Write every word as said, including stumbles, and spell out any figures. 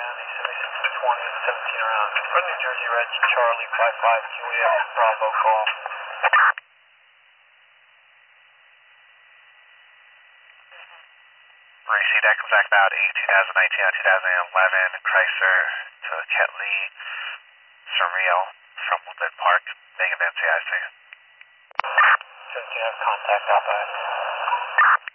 County, seventy-six twenty and seventeen around. Run New Jersey Red Charlie five five Juliet Bravo call. Received Echoes Acbound A two thousand nineteen on two thousand eleven Chrysler to Ketley Surreal from Woodland Park, negative N C I C. seventeen have contact out by.